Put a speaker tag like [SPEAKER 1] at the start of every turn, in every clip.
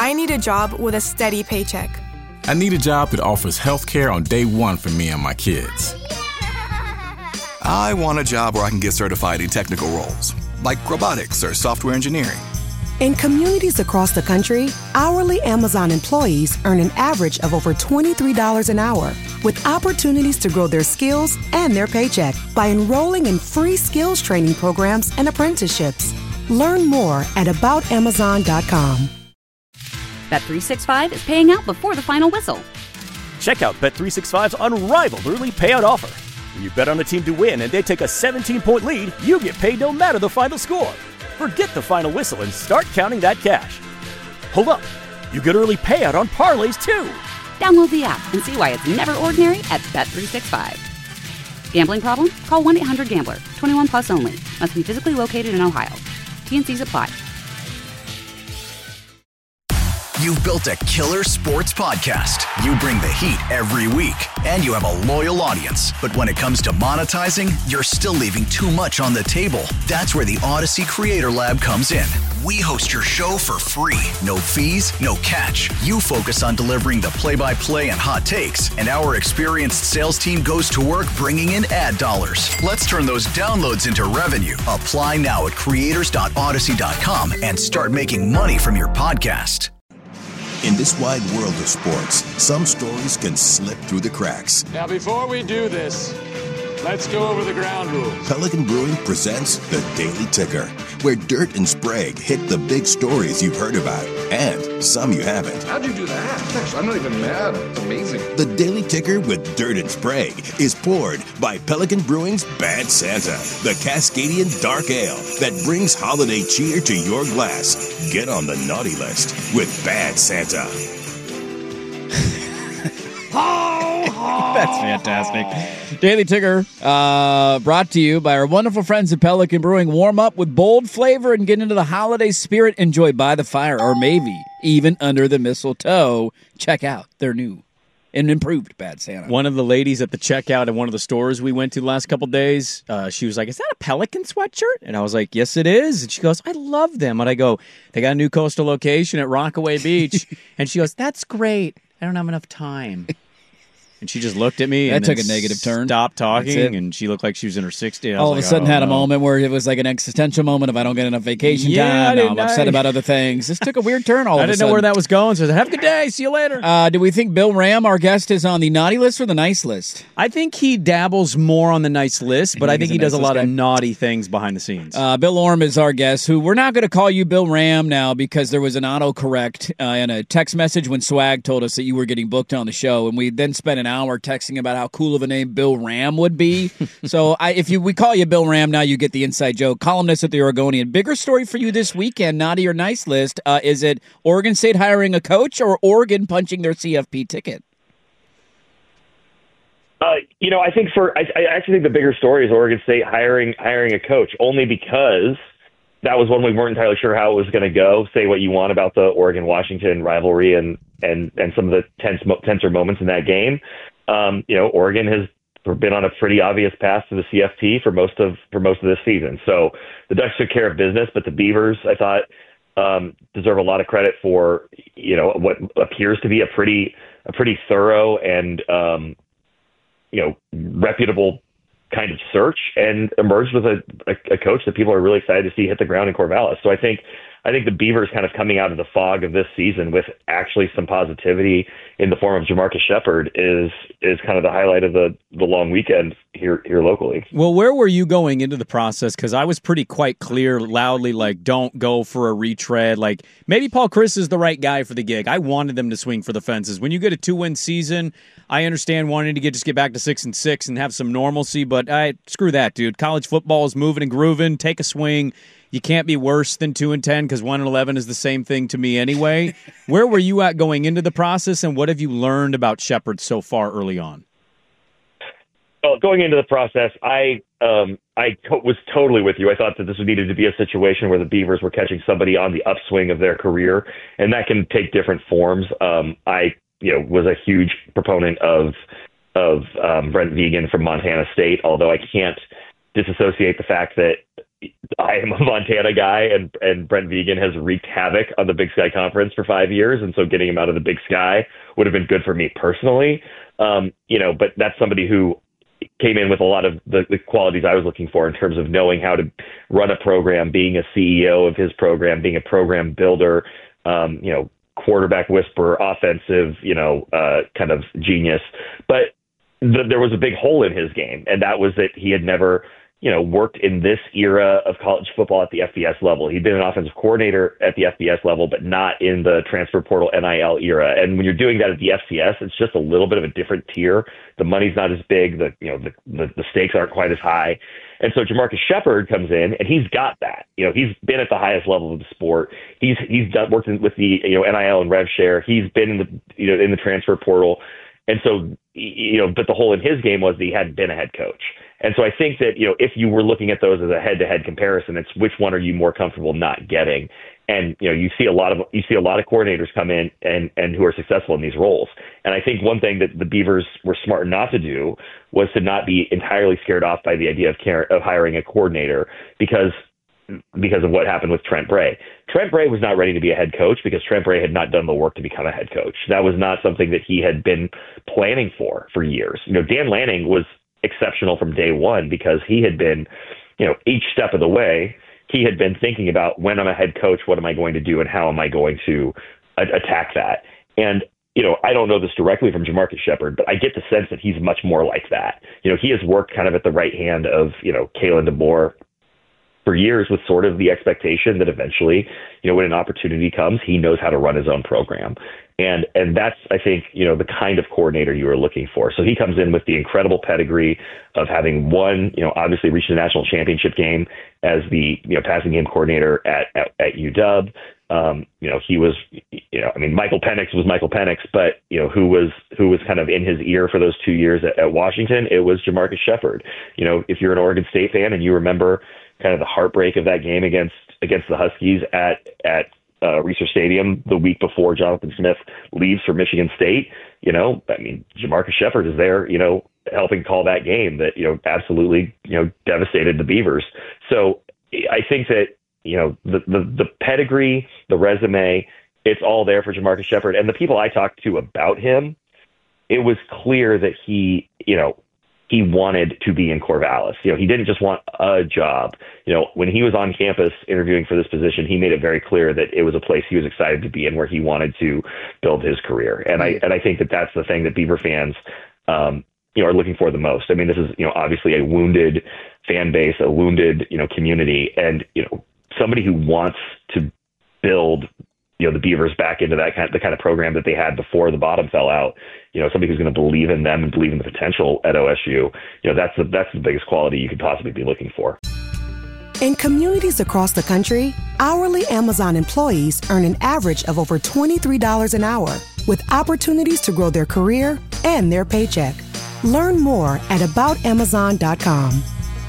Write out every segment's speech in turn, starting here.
[SPEAKER 1] I need a job with a steady paycheck.
[SPEAKER 2] I need a job that offers health care on day one for me and my kids.
[SPEAKER 3] I want a job where I can get certified in technical roles, like robotics or software engineering.
[SPEAKER 4] In communities across the country, hourly Amazon employees earn an average of over $23 an hour, with opportunities to grow their skills and their paycheck by enrolling in free skills training programs and apprenticeships. Learn more at aboutamazon.com.
[SPEAKER 5] Bet365 is paying out before the final whistle.
[SPEAKER 6] Check out Bet365's unrivaled early payout offer. When you bet on a team to win and they take a 17-point lead, you get paid no matter the final score. Forget the final whistle and start counting that cash. Hold up. You get early payout on parlays, too.
[SPEAKER 5] Download the app and see why it's never ordinary at Bet365. Gambling problem? Call 1-800-GAMBLER. 21 plus only. Must be physically located in Ohio. T&Cs apply.
[SPEAKER 7] You've built a killer sports podcast. You bring the heat every week, and you have a loyal audience. But when it comes to monetizing, you're still leaving too much on the table. That's where the Odyssey Creator Lab comes in. We host your show for free. No fees, no catch. You focus on delivering the play-by-play and hot takes, and our experienced sales team goes to work bringing in ad dollars. Let's turn those downloads into revenue. Apply now at creators.odyssey.com and start making money from your podcast.
[SPEAKER 8] In this wide world of sports, some stories can slip through the cracks.
[SPEAKER 9] Now, before we do this, let's go over the ground rules.
[SPEAKER 8] Pelican Brewing presents The Daily Ticker, where Dirt and Sprague hit the big stories you've heard about, and some you haven't.
[SPEAKER 10] How'd you do that? Actually, I'm not even mad. It's amazing.
[SPEAKER 8] The Daily Ticker with Dirt and Sprague is poured by Pelican Brewing's Bad Santa, the Cascadian Dark Ale that brings holiday cheer to your glass. Get on the naughty list with Bad Santa.
[SPEAKER 11] That's fantastic. Daily Ticker, brought to you by our wonderful friends at Pelican Brewing. Warm up with bold flavor and get into the holiday spirit. Enjoy by the fire or maybe even under the mistletoe. Check out their new and improved Bad Santa.
[SPEAKER 6] One of the ladies at the checkout at one of the stores we went to the last couple days, she was like, "Is that a Pelican sweatshirt?" And I was like, "Yes, it is." And she goes, "I love them." And I go, "They got a new coastal location at Rockaway Beach." And she goes, "That's great. I don't have enough time." And she just looked at me and
[SPEAKER 11] took a negative turn.
[SPEAKER 6] Stopped talking, and she looked like she was in her 60s.
[SPEAKER 11] All of a sudden had a moment where it was like an existential moment of I don't get enough vacation time. Now I'm upset about other things. This took a weird turn all of a sudden.
[SPEAKER 6] I didn't know where that was going, so I said, "Have a good day. See you later."
[SPEAKER 11] Do we think Bill Ram, our guest, is on the naughty list or the nice list?
[SPEAKER 6] I think he dabbles more on the nice list, but I think he does a lot of naughty things behind the scenes.
[SPEAKER 11] Bill Orm is our guest, who we're not going to call you Bill Ram now because there was an autocorrect in a text message when Swag told us that you were getting booked on the show, and we then spent an hour texting about how cool of a name Bill Ram would be. So if we call you Bill Ram now, you get the inside joke. Columnist at the Oregonian. Bigger story for you this weekend, naughty or nice list. Is it Oregon State hiring a coach or Oregon punching their CFP ticket?
[SPEAKER 12] I actually think the bigger story is Oregon State hiring a coach, only because that was one we weren't entirely sure how it was going to go. Say what you want about the Oregon-Washington rivalry and some of the tenser moments in that game. Oregon has been on a pretty obvious path to the CFP for most of this season. So the Ducks took care of business, but the Beavers, I thought, deserve a lot of credit for what appears to be a pretty thorough and reputable kind of search, and emerged with a coach that people are really excited to see hit the ground in Corvallis. So I think the Beavers kind of coming out of the fog of this season with actually some positivity in the form of Jamarcus Shepard is kind of the highlight of the long weekend here locally.
[SPEAKER 6] Well, where were you going into the process? Because I was quite clear loudly, like, don't go for a retread. Like, maybe Paul Chris is the right guy for the gig. I wanted them to swing for the fences. When you get a 2-win season, I understand wanting to get back to 6-6 and have some normalcy, but screw that, dude. College football is moving and grooving. Take a swing. You can't be worse than 2-10 because 1-11 is the same thing to me anyway. Where were you at going into the process, and what have you learned about Shepard so far early on?
[SPEAKER 12] Well, going into the process, I was totally with you. I thought that this needed to be a situation where the Beavers were catching somebody on the upswing of their career, and that can take different forms. I was a huge proponent of Brent Vigen from Montana State, although I can't disassociate the fact that I am a Montana guy, and Brent Vegan has wreaked havoc on the Big Sky Conference for 5 years, and so getting him out of the Big Sky would have been good for me personally. But that's somebody who came in with a lot of the qualities I was looking for in terms of knowing how to run a program, being a CEO of his program, being a program builder, quarterback whisperer, offensive, kind of genius. But there was a big hole in his game, and that was that he had never worked in this era of college football at the FBS level. He'd been an offensive coordinator at the FBS level, but not in the transfer portal NIL era. And when you're doing that at the FCS, it's just a little bit of a different tier. The money's not as big. The stakes aren't quite as high. And so Jamarcus Shepard comes in, and he's got that. He's been at the highest level of the sport. He's worked with the NIL and rev share. He's been in the in the transfer portal. And so but the hole in his game was that he hadn't been a head coach. And so I think that, if you were looking at those as a head-to-head comparison, it's which one are you more comfortable not getting? And, you see a lot of coordinators come in and who are successful in these roles. And I think one thing that the Beavers were smart not to do was to not be entirely scared off by the idea of hiring a coordinator because of what happened with Trent Bray. Trent Bray was not ready to be a head coach because Trent Bray had not done the work to become a head coach. That was not something that he had been planning for years. Dan Lanning was exceptional from day one because he had been, each step of the way, he had been thinking about when I'm a head coach, what am I going to do and how am I going to attack that? And, I don't know this directly from Jamarcus Shepard, but I get the sense that he's much more like that. He has worked kind of at the right hand of, Kalen DeBoer for years with sort of the expectation that eventually, when an opportunity comes, he knows how to run his own program. And that's, I think, the kind of coordinator you are looking for. So he comes in with the incredible pedigree of having won, obviously reached a national championship game as the, passing game coordinator at UW. He was, Michael Penix was Michael Penix, but, who was kind of in his ear for those 2 years at Washington? It was Jamarcus Shepard. If you're an Oregon State fan and you remember kind of the heartbreak of that game against the Huskies at Reser Stadium the week before Jonathan Smith leaves for Michigan State, Jamarcus Shepard is there, helping call that game that, absolutely, devastated the Beavers. So I think that, the pedigree, the resume, it's all there for Jamarcus Shepard. And the people I talked to about him, it was clear that he wanted to be in Corvallis. He didn't just want a job. When he was on campus interviewing for this position, he made it very clear that it was a place he was excited to be in, where he wanted to build his career. And I think that that's the thing that Beaver fans, are looking for the most. This is, obviously a wounded fan base, a wounded, community, and, somebody who wants to build, the Beavers back into the kind of program that they had before the bottom fell out. Somebody who's going to believe in them and believe in the potential at OSU. That's the biggest quality you could possibly be looking for.
[SPEAKER 4] In communities across the country, hourly Amazon employees earn an average of over $23 an hour, with opportunities to grow their career and their paycheck. Learn more at aboutamazon.com.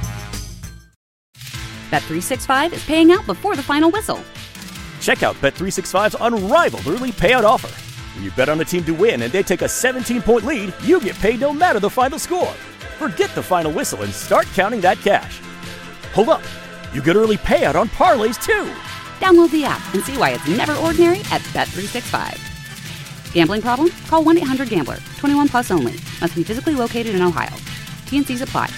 [SPEAKER 5] Bet365 is paying out before the final whistle.
[SPEAKER 13] Check out Bet365's unrivaled early payout offer. When you bet on a team to win and they take a 17-point lead, you get paid no matter the final score. Forget the final whistle and start counting that cash. Hold up. You get early payout on parlays, too.
[SPEAKER 5] Download the app and see why it's never ordinary at Bet365. Gambling problem? Call 1-800-GAMBLER. 21 plus only. Must be physically located in Ohio. T&Cs apply.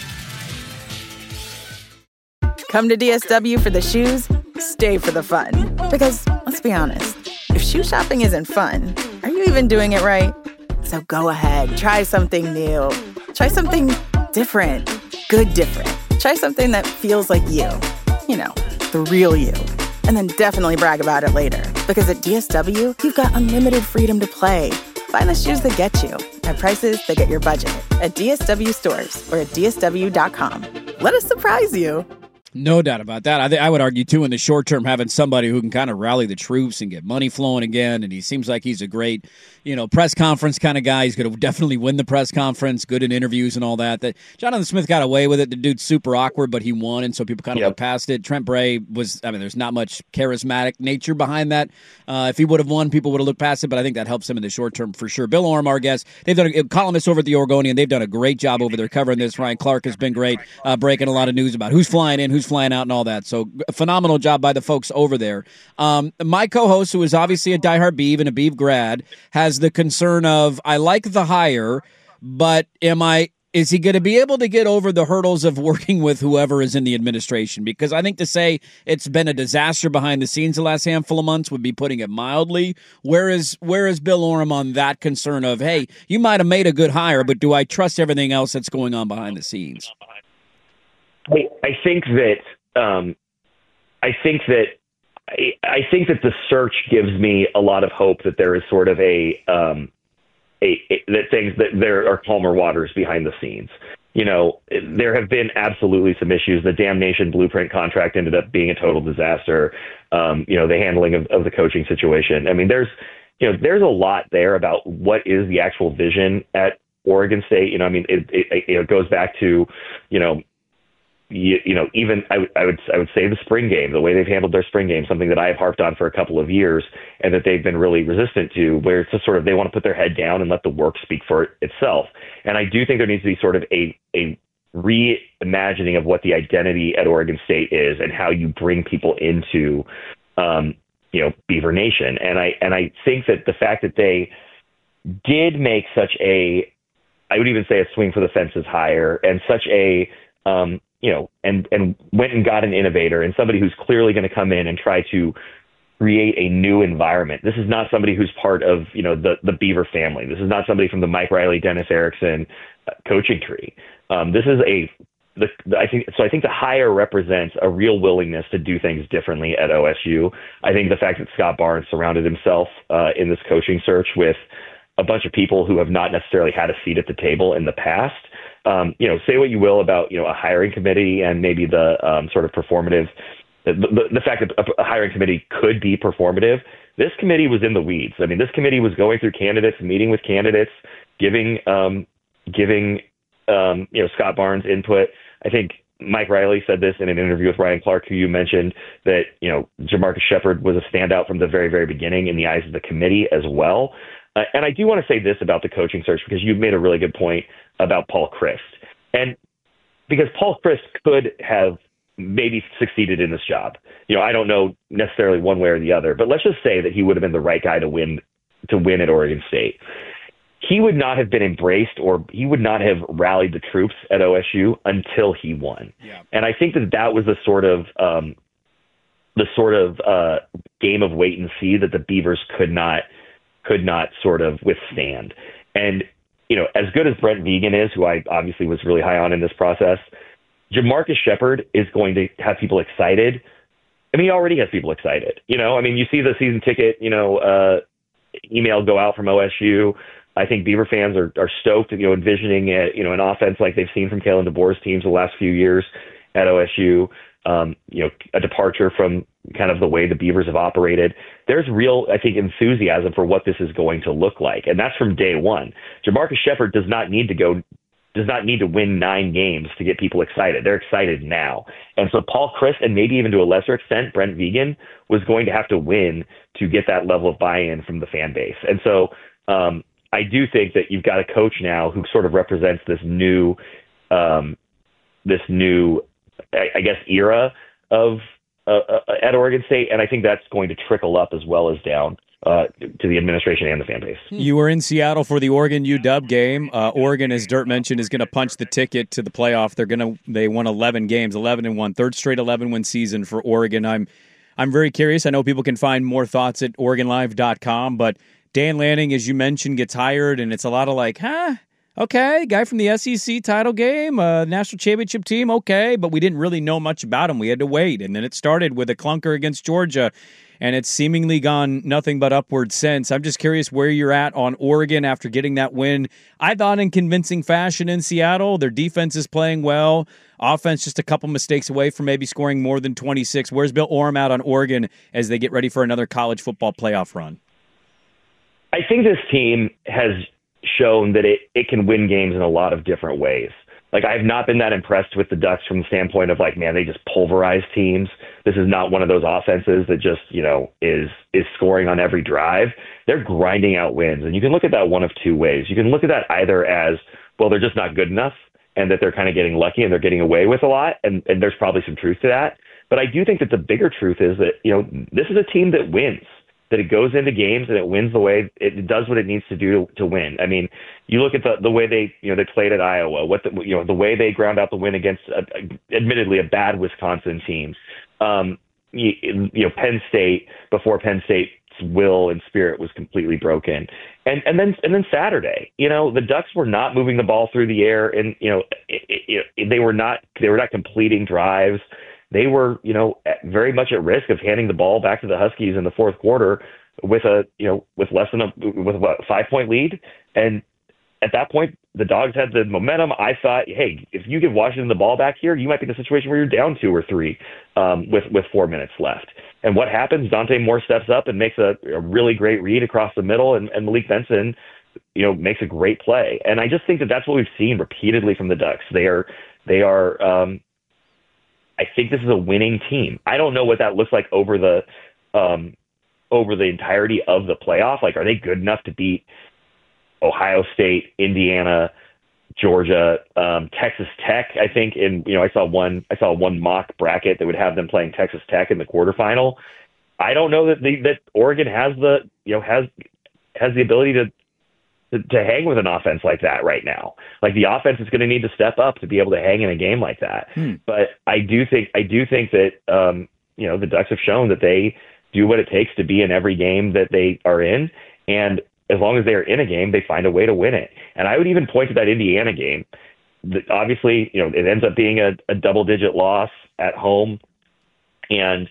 [SPEAKER 14] Come to DSW for the shoes, stay for the fun. Because, let's be honest, if shoe shopping isn't fun, are you even doing it right? So go ahead, try something new. Try something different. Good different. Try something that feels like you. The real you. And then definitely brag about it later. Because at DSW, you've got unlimited freedom to play. Find the shoes that get you at prices that get your budget at DSW stores or at DSW.com. Let us surprise you.
[SPEAKER 11] No doubt about that. I would argue, too, in the short term, having somebody who can kind of rally the troops and get money flowing again, and he seems like he's a great, press conference kind of guy. He's going to definitely win the press conference, good in interviews and all that. That Jonathan Smith got away with it. The dude's super awkward, but he won, and so people kind of look past it. Trent Bray was, there's not much charismatic nature behind that. If he would have won, people would have looked past it, but I think that helps him in the short term for sure. Bill Orm, our guest, they've done a columnist over at the Oregonian. They've done a great job over there covering this. Ryan Clark has been great, breaking a lot of news about who's flying in, who's who's flying out and all that. So phenomenal job by the folks over there. My co-host, who is obviously a diehard Beav and a Beav grad, has the concern of, I like the hire, but is he going to be able to get over the hurdles of working with whoever is in the administration? Because I think to say it's been a disaster behind the scenes the last handful of months would be putting it mildly. Where is Bill Oram on that concern of, hey, you might have made a good hire, but do I trust everything else that's going on behind the scenes?
[SPEAKER 12] I think that the search gives me a lot of hope that there is sort of that there are calmer waters behind the scenes. There have been absolutely some issues. The Damnation Blueprint contract ended up being a total disaster. The handling of the coaching situation. I mean, there's a lot there about what is the actual vision at Oregon State. It goes back to, even I would say the spring game, the way they've handled their spring game, something that I have harped on for a couple of years and that they've been really resistant to, where it's just sort of, they want to put their head down and let the work speak for itself. And I do think there needs to be sort of a reimagining of what the identity at Oregon State is and how you bring people into, Beaver Nation. And I think that the fact that they did make such I would even say a swing for the fences hire and such and went and got an innovator and somebody who's clearly going to come in and try to create a new environment. This is not somebody who's part of, the Beaver family. This is not somebody from the Mike Riley, Dennis Erickson coaching tree. This is I think the hire represents a real willingness to do things differently at OSU. I think the fact that Scott Barnes surrounded himself in this coaching search with a bunch of people who have not necessarily had a seat at the table in the past. Say what you will about, a hiring committee and maybe the sort of performative, the fact that a hiring committee could be performative. This committee was in the weeds. I mean, this committee was going through candidates, meeting with candidates, giving Scott Barnes input. I think Mike Riley said this in an interview with Ryan Clark, who you mentioned, that, Jamarcus Shepard was a standout from the very, very beginning in the eyes of the committee as well. And I do want to say this about the coaching search, because you've made a really good point about Paul Chryst. And because Paul Chryst could have maybe succeeded in this job. I don't know necessarily one way or the other, but let's just say that he would have been the right guy to win at Oregon State. He would not have been embraced, or he would not have rallied the troops at OSU until he won. Yeah. And I think that was the sort of game of wait and see that the Beavers could not sort of withstand. And, as good as Brent Vegan is, who I obviously was really high on in this process, Jamarcus Shepard is going to have people excited. I mean, he already has people excited. You see the season ticket, email go out from OSU. I think Beaver fans are stoked, envisioning an offense like they've seen from Kalen DeBoer's teams the last few years at OSU. A departure from kind of the way the Beavers have operated. There's real, I think, enthusiasm for what this is going to look like. And that's from day one. Jamarcus Shepard does not need to win 9 games to get people excited. They're excited now. And so Paul Chryst, and maybe even to a lesser extent, Brent Vegan, was going to have to win to get that level of buy-in from the fan base. And so I do think that you've got a coach now who sort of represents this new, I guess, era of at Oregon State, and I think that's going to trickle up as well as down to the administration and the fan base.
[SPEAKER 6] You were in Seattle for the Oregon UW game. Oregon, as Dirt mentioned, is going to punch the ticket to the playoff. They won 11 games, 11-1, third straight 11-win season for Oregon. I'm very curious. I know people can find more thoughts at OregonLive.com, but Dan Lanning, as you mentioned, gets hired, and it's a lot of like, okay, guy from the SEC title game, national championship team, okay, but we didn't really know much about him. We had to wait, and then it started with a clunker against Georgia, and it's seemingly gone nothing but upward since. I'm just curious where you're at on Oregon after getting that win. I thought in convincing fashion in Seattle. Their defense is playing well. Offense just a couple mistakes away from maybe scoring more than 26. Where's Bill Oram at on Oregon as they get ready for another college football playoff run?
[SPEAKER 12] I think this team has shown that it can win games in a lot of different ways. Like, I have not been that impressed with the Ducks from the standpoint of like, man, they just pulverize teams. This is not one of those offenses that just, is scoring on every drive. They're grinding out wins. And you can look at that one of two ways. You can look at that either as, well, they're just not good enough, and that they're kind of getting lucky and they're getting away with a lot. And there's probably some truth to that. But I do think that the bigger truth is that, this is a team that wins, that it goes into games and it wins the way it does what it needs to do to win. I mean, you look at the way they played at Iowa, the way they ground out the win against admittedly a bad Wisconsin team. Penn State, before Penn State's will and spirit was completely broken. And then Saturday, the Ducks were not moving the ball through the air, and they were not completing drives. They were, very much at risk of handing the ball back to the Huskies in the fourth quarter with a 5-point lead. And at that point, the Dogs had the momentum. I thought, hey, if you give Washington the ball back here, you might be in a situation where you're down 2 or 3 with 4 minutes left. And what happens? Dante Moore steps up and makes a really great read across the middle, and Malik Benson, makes a great play. And I just think that that's what we've seen repeatedly from the Ducks. They are. I think this is a winning team. I don't know what that looks like over the entirety of the playoff. Like, are they good enough to beat Ohio State, Indiana, Georgia, Texas Tech? I think I saw one mock bracket that would have them playing Texas Tech in the quarterfinal. I don't know that Oregon has has the ability to hang with an offense like that right now. Like, the offense is going to need to step up to be able to hang in a game like that. But I do think that the Ducks have shown that they do what it takes to be in every game that they are in, and as long as they are in a game, they find a way to win it. And I would even point to that Indiana game. Obviously, it ends up being a double-digit loss at home, and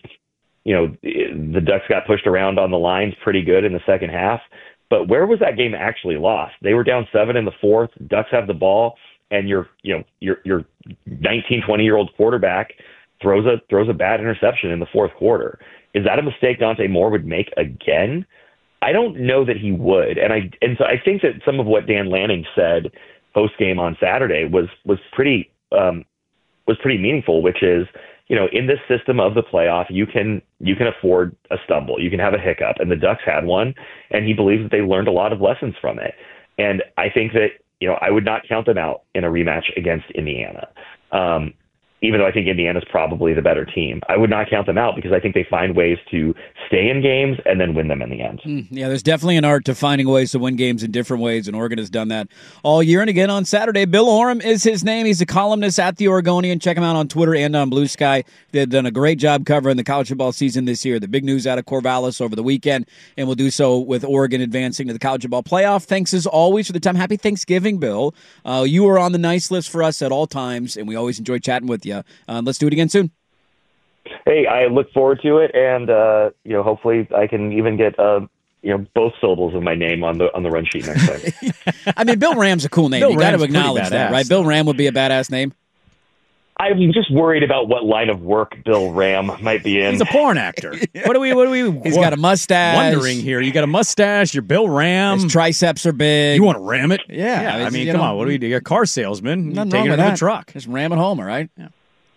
[SPEAKER 12] the Ducks got pushed around on the lines pretty good in the second half. But where was that game actually lost? They were down 7 in the fourth. Ducks have the ball, and your 19, 20-year-old quarterback throws a bad interception in the fourth quarter. Is that a mistake Dante Moore would make again? I don't know that he would. And so I think that some of what Dan Lanning said post game on Saturday was pretty meaningful, which is, in this system of the playoff, you can afford a stumble. You can have a hiccup, and the Ducks had one, and he believes that they learned a lot of lessons from it. And I think that, I would not count them out in a rematch against Indiana. Even though I think Indiana's probably the better team, I would not count them out because I think they find ways to stay in games and then win them in the end.
[SPEAKER 11] Yeah, there's definitely an art to finding ways to win games in different ways, and Oregon has done that all year. And again on Saturday, Bill Oram is his name. He's a columnist at The Oregonian. Check him out on Twitter and on Blue Sky. They've done a great job covering the college football season this year. The big news out of Corvallis over the weekend, and we'll do so with Oregon advancing to the college football playoff. Thanks as always for the time. Happy Thanksgiving, Bill. You are on the nice list for us at all times, and we always enjoy chatting with you. Let's do it again soon.
[SPEAKER 12] Hey, I look forward to it, and hopefully I can even get both syllables of my name on the run sheet next time.
[SPEAKER 11] I mean, Bill Ram's a cool name. You got to acknowledge that, right? Bill Ram would be a badass name.
[SPEAKER 12] I'm just worried about what line of work Bill Ram might be in.
[SPEAKER 6] He's a porn actor. What are we?
[SPEAKER 11] He's got a mustache.
[SPEAKER 6] Wondering here. You got a mustache. You're Bill Ram.
[SPEAKER 11] His triceps are big.
[SPEAKER 6] You want to ram it?
[SPEAKER 11] Yeah.
[SPEAKER 6] I mean, come on. What do we do? You're a car salesman.
[SPEAKER 11] Nothing
[SPEAKER 6] take
[SPEAKER 11] wrong
[SPEAKER 6] it
[SPEAKER 11] with
[SPEAKER 6] to
[SPEAKER 11] that.
[SPEAKER 6] the truck.
[SPEAKER 11] Just ram it home, all right?
[SPEAKER 6] Yeah.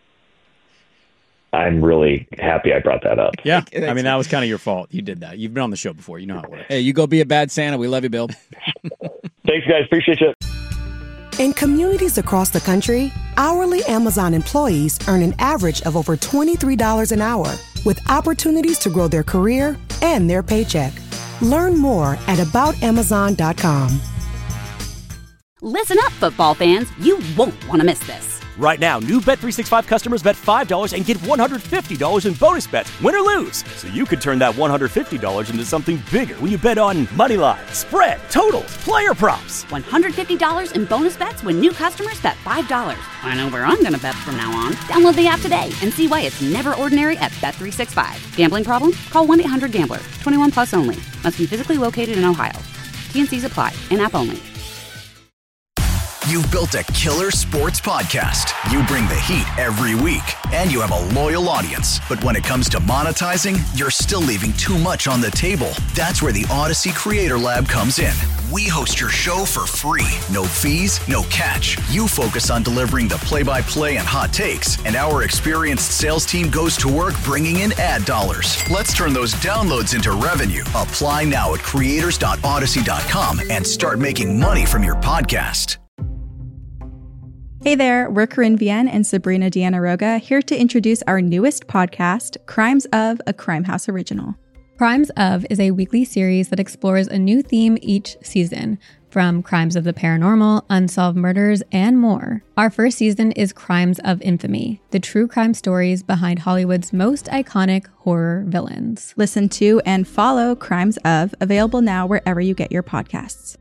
[SPEAKER 12] I'm really happy I brought that up.
[SPEAKER 6] Yeah. I mean, that was kind of your fault. You did that. You've been on the show before. You know how it works.
[SPEAKER 11] Hey, you go be a bad Santa. We love you, Bill.
[SPEAKER 12] Thanks, guys. Appreciate you.
[SPEAKER 4] In communities across the country, hourly Amazon employees earn an average of over $23 an hour, with opportunities to grow their career and their paycheck. Learn more at aboutamazon.com.
[SPEAKER 5] Listen up, football fans. You won't want to miss this.
[SPEAKER 13] Right now, new Bet365 customers bet $5 and get $150 in bonus bets, win or lose. So you could turn that $150 into something bigger when you bet on money line, spread, totals, player props.
[SPEAKER 5] $150 in bonus bets when new customers bet $5. I know where I'm going to bet from now on. Download the app today and see why it's never ordinary at Bet365. Gambling problem? Call 1-800-GAMBLER. 21 plus only. Must be physically located in Ohio. T&Cs apply. In-app only.
[SPEAKER 7] You've built a killer sports podcast. You bring the heat every week, and you have a loyal audience. But when it comes to monetizing, you're still leaving too much on the table. That's where the Odyssey Creator Lab comes in. We host your show for free. No fees, no catch. You focus on delivering the play-by-play and hot takes, and our experienced sales team goes to work bringing in ad dollars. Let's turn those downloads into revenue. Apply now at creators.odyssey.com and start making money from your podcast.
[SPEAKER 15] Hey there, we're Corinne Vienne and Sabrina Deanna Roga, here to introduce our newest podcast, Crimes of, a Crime House original.
[SPEAKER 16] Crimes of is a weekly series that explores a new theme each season, from crimes of the paranormal, unsolved murders, and more. Our first season is Crimes of Infamy, the true crime stories behind Hollywood's most iconic horror villains.
[SPEAKER 15] Listen to and follow Crimes of, available now wherever you get your podcasts.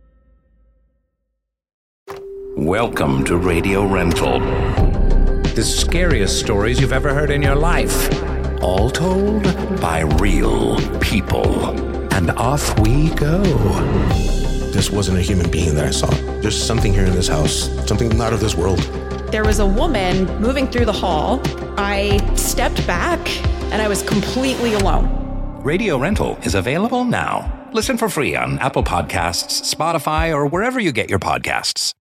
[SPEAKER 17] Welcome to Radio Rental. The scariest stories you've ever heard in your life. All told by real people. And off we go.
[SPEAKER 18] This wasn't a human being that I saw. There's something here in this house, something not of this world.
[SPEAKER 19] There was a woman moving through the hall. I stepped back and I was completely alone.
[SPEAKER 17] Radio Rental is available now. Listen for free on Apple Podcasts, Spotify, or wherever you get your podcasts.